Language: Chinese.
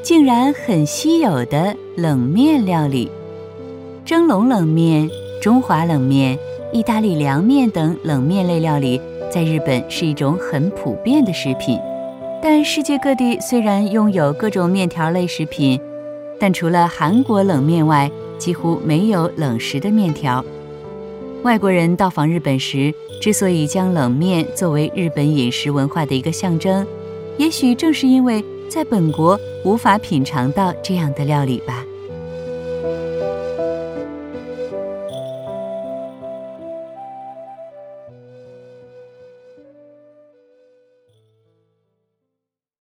竟然很稀有的冷面料理。蒸笼冷面、中华冷面、意大利凉面等冷面类料理在日本是一种很普遍的食品。但世界各地虽然拥有各种面条类食品，但除了韩国冷面外，几乎没有冷食的面条。外国人到访日本时，之所以将冷面作为日本饮食文化的一个象征，也许正是因为在本国无法品尝到这样的料理吧。